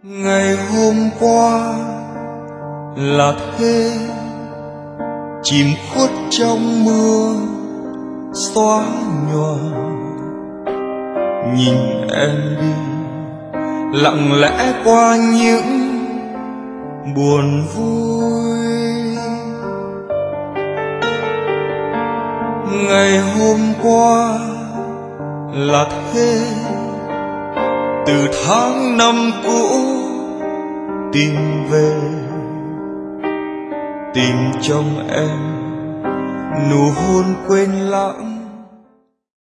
Ngày hôm qua là thế, chìm khuất trong mưa xóa nhòa. Nhìn em đi lặng lẽ qua những buồn vui. Ngày hôm qua là thế, từ tháng năm cũ tìm về, tìm trong em nụ hôn quên lãng